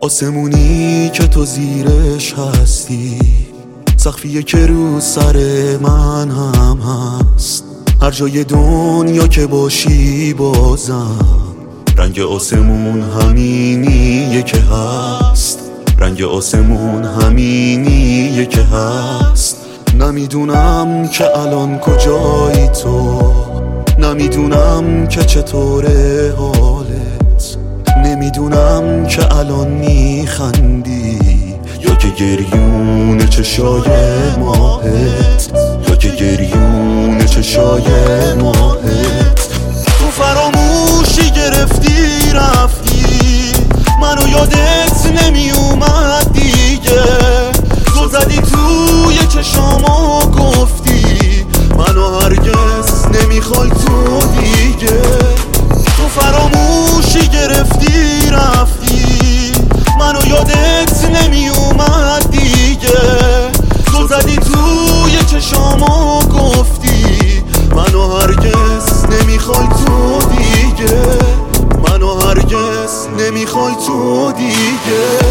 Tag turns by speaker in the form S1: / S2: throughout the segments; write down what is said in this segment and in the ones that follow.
S1: آسمونی که تو زیرش هستی، سقفیه که رو سر من هم هست. هر جای دنیا که باشی بازم رنگ آسمون همینیه که هست. رنگ آسمون همینیه که هست. نمیدونم که الان کجایی تو، نمیدونم که چطوره حالت، نمیدونم که الان میخندی یا که گریون چشای ماهت، یا که گریون چشای ماهت. تو فراموشی گرفتی رفتی، منو یادت نمیومد دیگه. تو زدی توی چشامو گفتی منو هرگز نمیخوای تو دیگه. تو فراموشی گرفتی رفتی، منو یادت نمیومد دیگه. تو زدی توی چشامو گفتی منو هرگز نمیخوای تو دیگه، منو هرگز نمیخوای تو دیگه.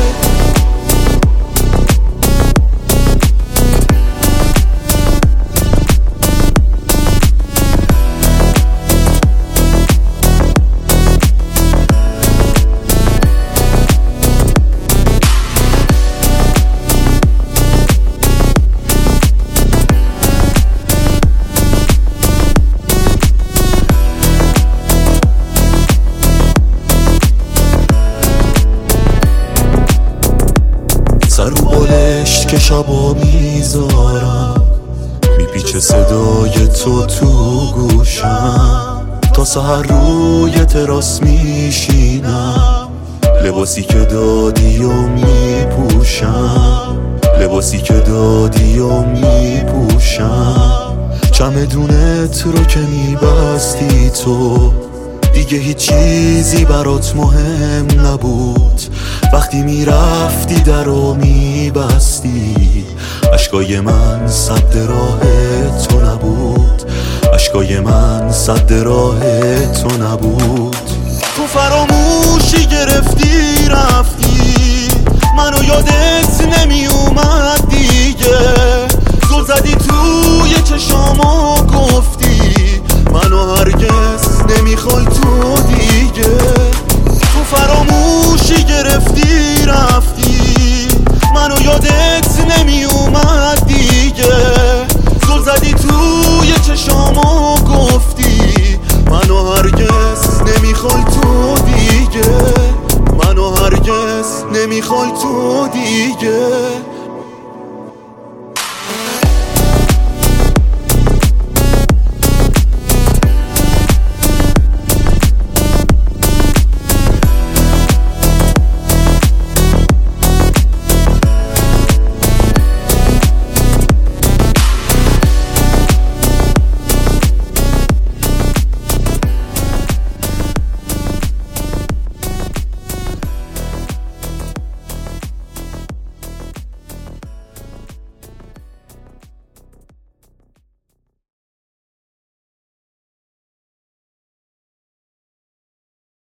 S1: سر رو بالشت که شبا میذارم، میپیچه صدای تو گوشم. تا سحر روی تراس میشینم، لباسی که دادی و میپوشم، لباسی که دادی و میپوشم. چمدونت رو که میبستی تو، دیگه هیچ چیزی برات مهم نبود. وقتی میرفتی در رو میبستی، اشکای من سد راه تو نبود، اشکای من سد راه تو نبود. تو فراموشی گرفتی رفتی، منو یادت نمیومد دیگه. تو زدی توی چشامو